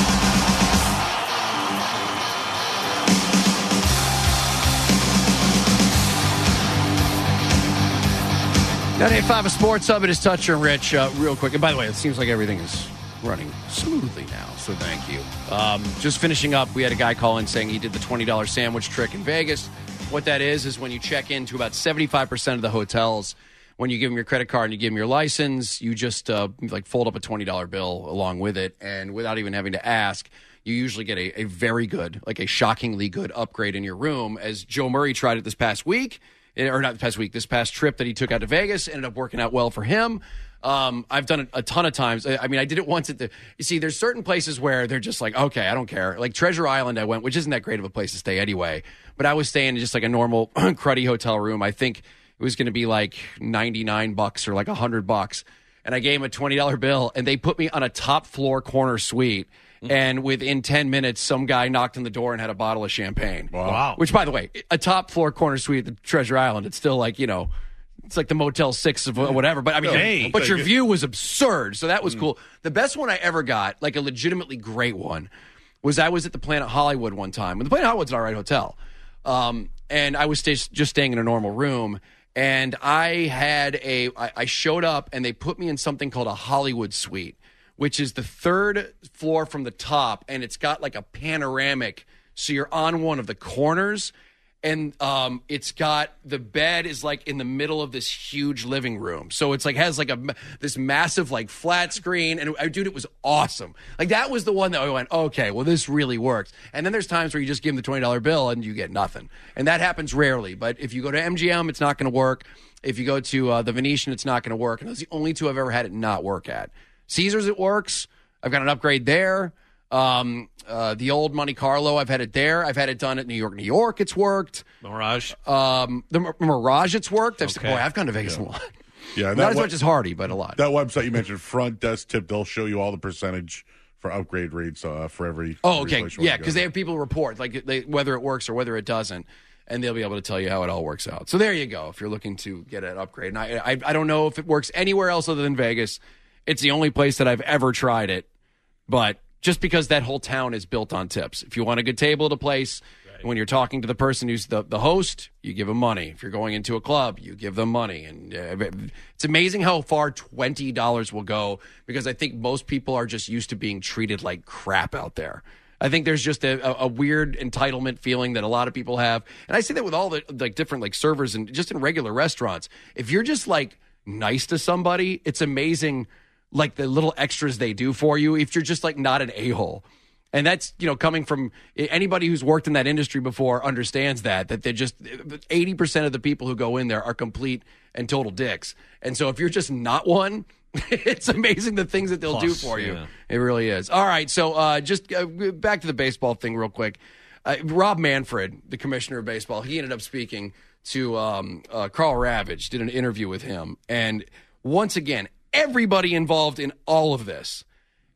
Speaker 11: ninety-eight point five, a Sports Hub. It is Toucher and Rich. Uh, real quick, and by the way, it seems like everything is running smoothly now, so thank you. Um, just finishing up, we had a guy call in saying he did the twenty dollars sandwich trick in Vegas. What that is is when you check into about seventy-five percent of the hotels, when you give them your credit card and you give them your license, you just uh, like fold up a twenty dollars bill along with it, and without even having to ask, you usually get a, a very good, like a shockingly good upgrade in your room, as Joe Murray tried it this past week. Or not the past week, this past trip that he took out to Vegas ended up working out well for him. Um, I've done it a ton of times. I mean, I did it once at the, you see, there's certain places where they're just like, okay, I don't care. Like Treasure Island I went, which isn't that great of a place to stay anyway. But I was staying in just like a normal cruddy hotel room. I think it was going to be like ninety-nine bucks or like one hundred bucks. And I gave him a twenty dollars bill and they put me on a top floor corner suite. And within ten minutes, some guy knocked on the door and had a bottle of champagne.
Speaker 1: Wow.
Speaker 11: Which, by the way, a top floor corner suite at the Treasure Island, it's still like, you know, it's like the Motel six of whatever. But I mean,
Speaker 1: Hey.
Speaker 11: but your view was absurd. So that was cool. The best one I ever got, like a legitimately great one, was I was at the Planet Hollywood one time. And the Planet Hollywood's an all right hotel. Um, and I was st- just staying in a normal room. And I had a, I, I showed up and they put me in something called a Hollywood suite, which is the third floor from the top, and it's got like a panoramic, so you're on one of the corners, and um, it's got, the bed is like in the middle of this huge living room, so it's like, has like a, this massive like flat screen, and uh, dude, it was awesome. Like that was the one that I went, okay, well this really works. And then there's times where you just give them the twenty dollars bill and you get nothing, and that happens rarely. But if you go to M G M, it's not going to work. If you go to uh, the Venetian, it's not going to work, and those are the only two I've ever had it not work at. Caesars, it works. I've got an upgrade there. Um, uh, the old Monte Carlo, I've had it there. I've had it done at New York, New York. It's worked.
Speaker 8: Mirage.
Speaker 11: Um, the Mir- Mirage, it's worked. I've
Speaker 8: Okay.
Speaker 11: boy, I've gone to Vegas
Speaker 1: Yeah.
Speaker 11: a lot.
Speaker 1: Yeah,
Speaker 11: Not as
Speaker 1: we-
Speaker 11: much as Hardy, but a lot.
Speaker 1: That website you mentioned, Front Desk Tip, they'll show you all the percentage for upgrade rates uh, for every.
Speaker 11: Oh,
Speaker 1: every
Speaker 11: okay.
Speaker 1: place you wanna
Speaker 11: Yeah,
Speaker 1: go.
Speaker 11: because they have people report like they, whether it works or whether it doesn't, and they'll be able to tell you how it all works out. So there you go. If you're looking to get an upgrade, and I, I, I don't know if it works anywhere else other than Vegas. It's the only place that I've ever tried it, but just because that whole town is built on tips. If you want a good table at a place, right. When you're talking to the person who's the, the host, you give them money. If you're going into a club, you give them money. And uh, it's amazing how far twenty dollars will go, because I think most people are just used to being treated like crap out there. I think there's just a, a weird entitlement feeling that a lot of people have. And I say that with all the like different like servers and just in regular restaurants. If you're just like nice to somebody, it's amazing like the little extras they do for you if you're just like not an a-hole. And that's, you know, coming from anybody who's worked in that industry before understands that, that they're just eighty percent of the people who go in there are complete and total dicks. And so if you're just not one, it's amazing the things that they'll
Speaker 8: Plus,
Speaker 11: do for you.
Speaker 8: yeah.
Speaker 11: It really is. All right. So uh, just uh, back to the baseball thing real quick. Uh, Rob Manfred, the commissioner of baseball, he ended up speaking to um, uh, Carl Ravage, did an interview with him. And once again, everybody involved in all of this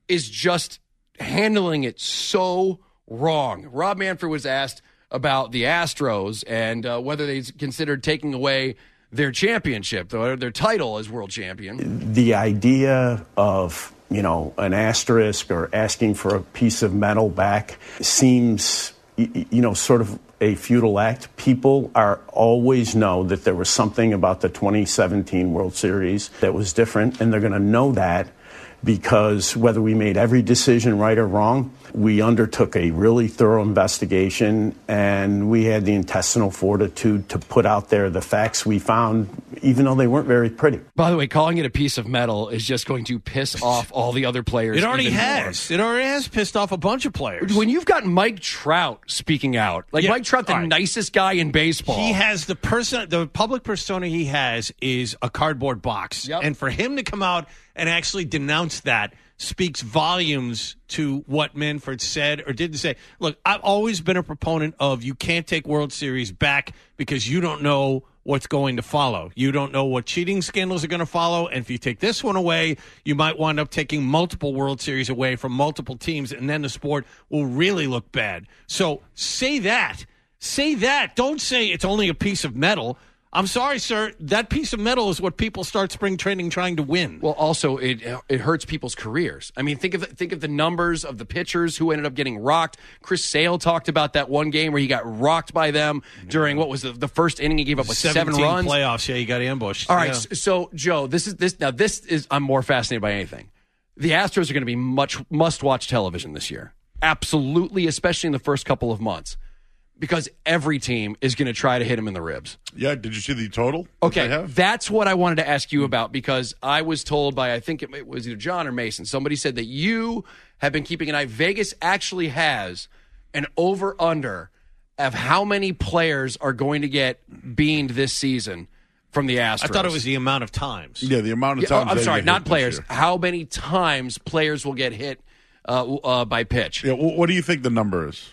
Speaker 11: is just handling it so wrong. Rob Manfred was asked about the Astros and uh, whether they considered taking away their championship, their, their title as world champion.
Speaker 21: The idea of, you know, an asterisk or asking for a piece of metal back seems, you know, sort of a futile act. People are always know that there was something about the twenty seventeen World Series that was different, and they're going to know that because whether we made every decision right or wrong, we undertook a really thorough investigation, and we had the intestinal fortitude to put out there the facts we found, even though they weren't very pretty.
Speaker 11: By the way, calling it a piece of metal is just going to piss off all the other players.
Speaker 8: It already
Speaker 11: even
Speaker 8: has.
Speaker 11: more.
Speaker 8: It already has pissed off a bunch of players.
Speaker 11: When you've got Mike Trout speaking out, like
Speaker 8: Yeah,
Speaker 11: Mike Trout, the
Speaker 8: all right.
Speaker 11: nicest guy in baseball.
Speaker 8: He has the person, the public persona he has is a cardboard box. And for him to come out and actually denounce that speaks volumes to what Manfred said or didn't say. Look, I've always been a proponent of you can't take World Series back because you don't know what's going to follow. You don't know what cheating scandals are going to follow. And if you take this one away, you might wind up taking multiple World Series away from multiple teams, and then the sport will really look bad. So say that. Say that. Don't say it's only a piece of metal. I'm sorry, sir. That piece of metal is what people start spring training trying to win.
Speaker 11: Well, also it it hurts people's careers. I mean, think of think of the numbers of the pitchers who ended up getting rocked. Chris Sale talked about that one game where he got rocked by them during what was the, the first inning. He gave up like seven runs.
Speaker 8: Playoffs. Yeah, he got ambushed.
Speaker 11: All right,
Speaker 8: Yeah.
Speaker 11: so Joe, this is this now. This is I'm more fascinated by anything. The Astros are going to be much must-watch television this year. Absolutely, especially in the first couple of months. Because every team is going to try to hit him in the ribs.
Speaker 1: Yeah, did you see the total?
Speaker 11: Okay, that's what I wanted to ask you about because I was told by, I think it was either John or Mason, somebody said that you have been keeping an eye. Vegas actually has an over-under of how many players are going to get beaned this season from the Astros.
Speaker 8: I thought it was the amount of times.
Speaker 1: Yeah, the amount of
Speaker 11: Yeah, oh,
Speaker 1: times.
Speaker 11: I'm
Speaker 1: they
Speaker 11: sorry,
Speaker 1: get
Speaker 11: not
Speaker 1: hit this
Speaker 11: players.
Speaker 1: year.
Speaker 11: How many times players will get hit uh, uh, by pitch?
Speaker 1: Yeah, wh- what do you think the number is?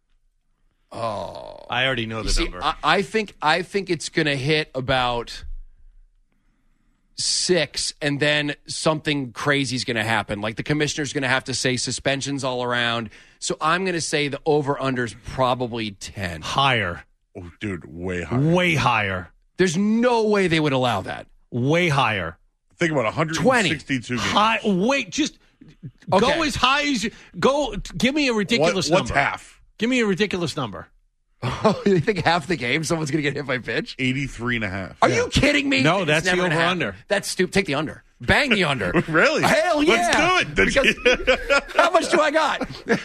Speaker 11: Oh,
Speaker 8: I already know the
Speaker 11: You see,
Speaker 8: number.
Speaker 11: I, I think I think it's going to hit about six, and then something crazy is going to happen. Like the commissioner's going to have to say suspensions all around. So I'm going to say the over/under's probably ten.
Speaker 8: Higher.
Speaker 1: Oh, dude, way higher.
Speaker 8: Way higher.
Speaker 11: There's no way they would allow that.
Speaker 8: Way higher.
Speaker 1: Think about one hundred sixty-two games.
Speaker 8: High, wait, just
Speaker 11: Okay.
Speaker 8: go as high as you go. Give me a ridiculous
Speaker 1: What- what's
Speaker 8: number.
Speaker 1: half?
Speaker 8: Give me a ridiculous number.
Speaker 11: Oh, you think half the game someone's going to get hit by pitch?
Speaker 1: eighty-three and a half.
Speaker 11: Are you kidding me?
Speaker 8: No,
Speaker 11: It's
Speaker 8: that's
Speaker 11: never
Speaker 8: the
Speaker 11: gonna happen.
Speaker 8: over-under.
Speaker 11: That's stupid. Take the under. Bang the under.
Speaker 1: Really?
Speaker 11: Hell yeah.
Speaker 1: Let's do it.
Speaker 11: Because- how much do I got?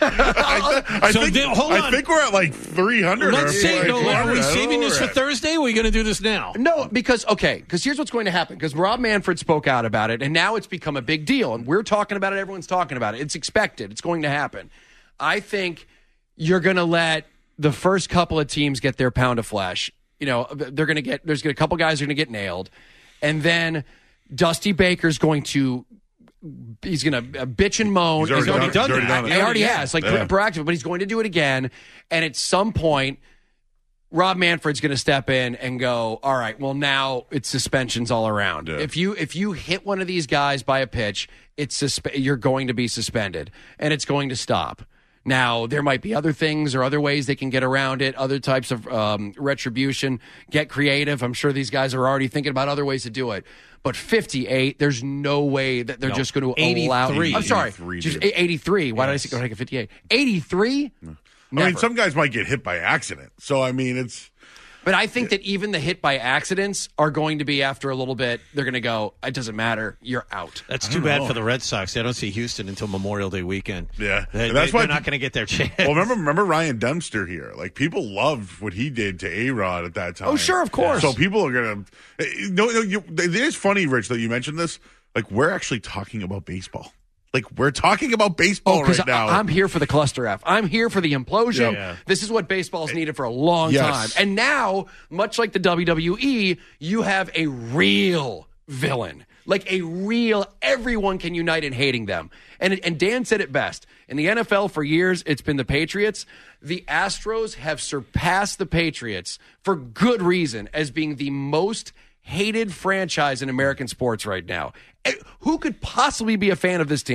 Speaker 1: I,
Speaker 8: So
Speaker 1: think,
Speaker 8: then- hold
Speaker 1: I
Speaker 8: on.
Speaker 1: think we're at like three hundred.
Speaker 8: Let's
Speaker 1: or
Speaker 8: say,
Speaker 1: like
Speaker 8: no, are we
Speaker 1: four hundred.
Speaker 8: saving this for
Speaker 1: Alright.
Speaker 8: Thursday? Or are we going to do this now?
Speaker 11: No, because, okay, because here's what's going to happen. Because Rob Manfred spoke out about it, and now it's become a big deal. And we're talking about it. Everyone's talking about it. It's expected. It's going to happen. I think you're going to let the first couple of teams get their pound of flesh. You know, they're going to get, there's going to a couple guys are going to get nailed. And then Dusty Baker's going to, he's going to bitch and moan.
Speaker 1: He's already done- he's already done it.
Speaker 11: He already
Speaker 1: Yeah.
Speaker 11: has, like
Speaker 1: Yeah.
Speaker 11: proactive, but he's going to do it again. And at some point, Rob Manfred's going to step in and go, all right, well, now it's suspensions all around.
Speaker 1: Yeah.
Speaker 11: If you if you hit one of these guys by a pitch, it's suspe- you're going to be suspended, and it's going to stop. Now, there might be other things or other ways they can get around it, other types of um, retribution, get creative. I'm sure these guys are already thinking about other ways to do it. But fifty-eight, there's no way that they're
Speaker 8: No.
Speaker 11: just going to allow.
Speaker 8: eighty-three.
Speaker 11: I'm sorry,
Speaker 1: eighty-three,
Speaker 11: just
Speaker 1: dude.
Speaker 11: eighty-three. Why did I say go take a fifty-eight? eighty-three?
Speaker 1: I mean, some guys might get hit by accident. So, I mean, it's.
Speaker 11: But I think that even the hit by accidents are going to be after a little bit, they're going to go, it doesn't matter, you're out.
Speaker 8: That's
Speaker 1: I
Speaker 8: too
Speaker 1: don't
Speaker 8: bad
Speaker 1: know.
Speaker 8: for the Red Sox. They don't see Houston until Memorial Day weekend.
Speaker 1: Yeah.
Speaker 8: They,
Speaker 1: And that's
Speaker 8: they,
Speaker 1: why
Speaker 8: they're not going to get their chance.
Speaker 1: Well, remember, remember Ryan Dempster here. Like, people loved what he did to A-Rod at that time.
Speaker 11: Oh, sure, of course.
Speaker 1: So people are going to. No, no, you, it is funny, Rich, that you mentioned this. Like, we're actually talking about baseball. Like, we're talking about baseball
Speaker 11: Oh, because
Speaker 1: right now.
Speaker 11: I'm here for the cluster F. I'm here for the implosion.
Speaker 1: Yeah.
Speaker 11: This is what baseball's needed for a long
Speaker 1: Yes.
Speaker 11: time. And now, much like the W W E, you have a real villain. Like a real, everyone can unite in hating them. And, and Dan said it best. In the N F L for years, it's been the Patriots. The Astros have surpassed the Patriots for good reason as being the most hated franchise in American sports right now. Eh, Who could possibly be a fan of this team?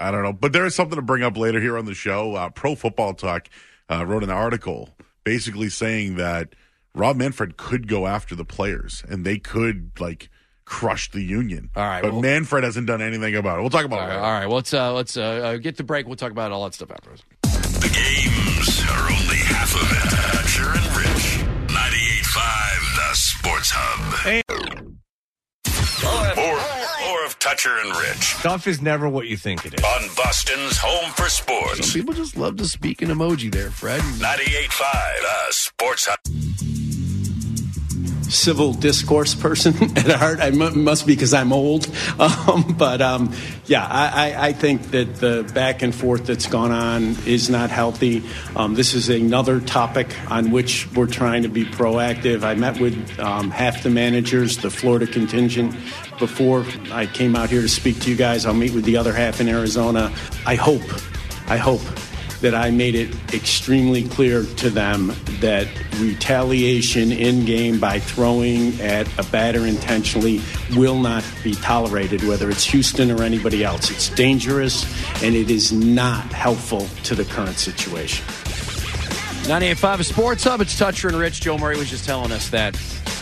Speaker 1: I don't know. But there is something to bring up later here on the show. Uh, Pro Football Talk uh, wrote an article basically saying that Rob Manfred could go after the players and they could, like, crush the union.
Speaker 11: All right.
Speaker 1: But
Speaker 11: well,
Speaker 1: Manfred hasn't done anything about it. We'll talk about
Speaker 11: all
Speaker 1: it
Speaker 11: right,
Speaker 1: later.
Speaker 11: all right. Well, let's, uh, let's uh, uh, get the break. We'll talk about all that stuff afterwards.
Speaker 14: The games are only half of it. Toucher and Rich. ninety-eight point five, the Sports Hub.
Speaker 6: Hey.
Speaker 14: More, more of Toucher and Rich.
Speaker 15: Stuff is never what you think it is.
Speaker 14: On Boston's Home for Sports.
Speaker 11: Some people just love to speak in emoji there, Fred.
Speaker 14: ninety-eight point five, the Sports Hub.
Speaker 19: Civil discourse person at heart. I m- must be because I'm old. Um, but um, yeah, I, I, I think that the back and forth that's gone on is not healthy. Um, this is another topic on which we're trying to be proactive. I met with um, half the managers, the Florida contingent, before I came out here to speak to you guys. I'll meet with the other half in Arizona. I hope, I hope that I made it extremely clear to them that retaliation in game by throwing at a batter intentionally will not be tolerated, whether it's Houston or anybody else. It's dangerous, and it is not helpful to the current situation.
Speaker 11: ninety-eight point five Sports Hub. It's Toucher and Rich. Joe Murray was just telling us that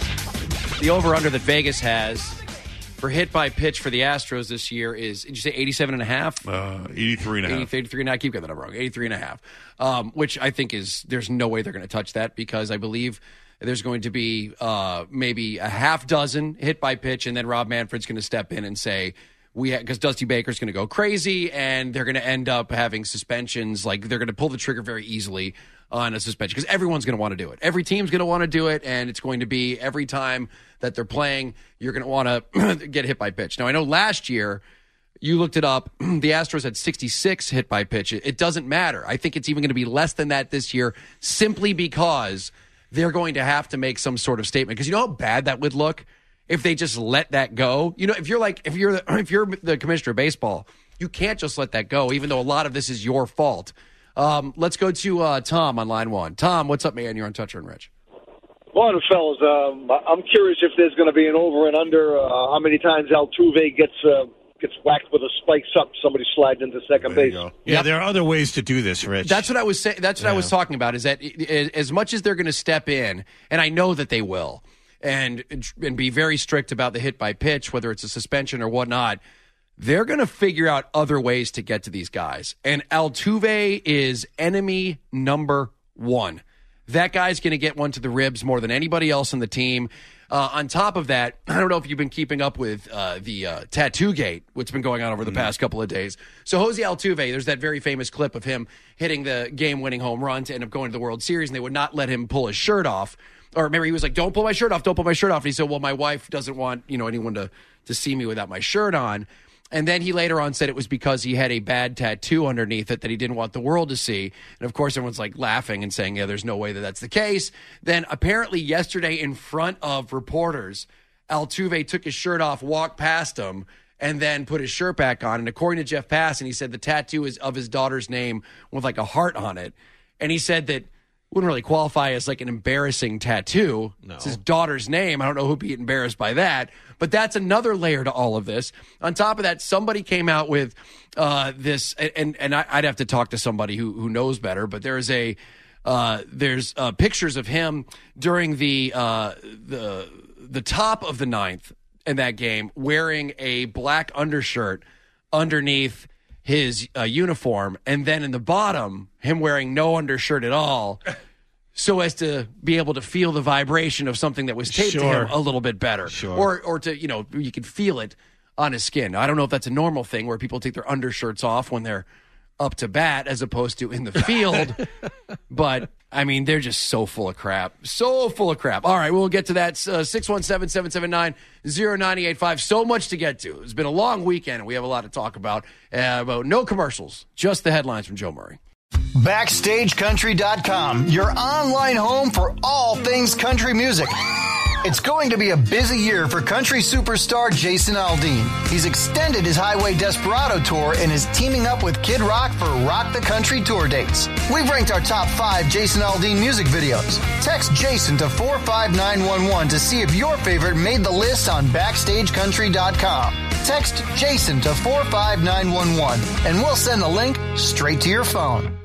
Speaker 11: the over-under that Vegas has for hit by pitch for the Astros this year is, did you say eighty-seven and a half?
Speaker 1: Uh, eighty-three and a half.
Speaker 11: eighty-three and a half. I keep getting that number wrong. eighty-three and a half. Um, which I think is, there's no way they're going to touch that because I believe there's going to be uh, maybe a half dozen hit by pitch, and then Rob Manfred's going to step in and say, we because Dusty Baker's going to go crazy, and they're going to end up having suspensions. Like, they're going to pull the trigger very easily on a suspension because everyone's going to want to do it. Every team's going to want to do it, and it's going to be every time that they're playing, you're going to want to get hit by pitch. Now, I know last year, you looked it up, the Astros had sixty-six hit by pitch. It doesn't matter. I think it's even going to be less than that this year simply because they're going to have to make some sort of statement. Because you know how bad that would look if they just let that go? You know, if you're like, if you're the, if you're the commissioner of baseball, you can't just let that go, even though a lot of this is your fault. Um, let's go to uh, Tom on line one. Tom, what's up, man? You're on Toucher and Rich.
Speaker 5: Morning, fellas. Um, I'm curious if there's going to be an over and under uh, how many times Altuve gets uh, gets whacked with a spike, something somebody slides into second base.
Speaker 15: Yeah,
Speaker 11: Yep.
Speaker 15: there are other ways to do this, Rich.
Speaker 11: That's what I was saying. That's what
Speaker 15: Yeah.
Speaker 11: I was talking about. Is that as much as they're going to step in, and I know that they will, and and be very strict about the hit by pitch, whether it's a suspension or whatnot, they're going to figure out other ways to get to these guys. And Altuve is enemy number one. That guy's going to get one to the ribs more than anybody else on the team. Uh, on top of that, I don't know if you've been keeping up with uh, the uh, tattoo gate, what's been going on over the past couple of days. So Jose Altuve, there's that very famous clip of him hitting the game-winning home run to end up going to the World Series, and they would not let him pull his shirt off. Or remember, he was like, don't pull my shirt off, don't pull my shirt off. And he said, well, my wife doesn't want, you know, anyone to, to see me without my shirt on. And then he later on said it was because he had a bad tattoo underneath it that he didn't want the world to see. And of course, everyone's like laughing and saying, yeah, there's no way that that's the case. Then apparently yesterday in front of reporters, Altuve took his shirt off, walked past him, and then put his shirt back on. And according to Jeff Passan, he said the tattoo is of his daughter's name with like a heart on it. And he said that wouldn't really qualify as like an embarrassing tattoo. No. It's his daughter's name. I don't know who'd be embarrassed by that. But that's another layer to all of this. On top of that, somebody came out with uh, this, and and I'd have to talk to somebody who who knows better. But there is a uh, there's uh, pictures of him during the uh, the the top of the ninth in that game wearing a black undershirt underneath his uh, uniform, and then in the bottom, him wearing no undershirt at all, so as to be able to feel the vibration of something that was taped
Speaker 15: Sure.
Speaker 11: to him a little bit better.
Speaker 15: Sure.
Speaker 11: Or, or to, you know, you could feel it on his skin. I don't know if that's a normal thing where people take their undershirts off when they're up to bat as opposed to in the field. But, I mean, they're just so full of crap. So full of crap. All right, we'll get to that. Uh, six one seven, seven seven nine, zero nine eight five. So much to get to. It's been a long weekend, and we have a lot to talk about. Uh, about no commercials, just the headlines from Joe Murray.
Speaker 22: Backstage Country dot com, your online home for all things country music. It's going to be a busy year for country superstar Jason Aldean. He's extended his Highway Desperado tour and is teaming up with Kid Rock for Rock the Country tour dates. We've ranked our top five Jason Aldean music videos. Text Jason to four five nine one one to see if your favorite made the list on Backstage Country dot com. Text Jason to four five nine one one and we'll send the link straight to your phone.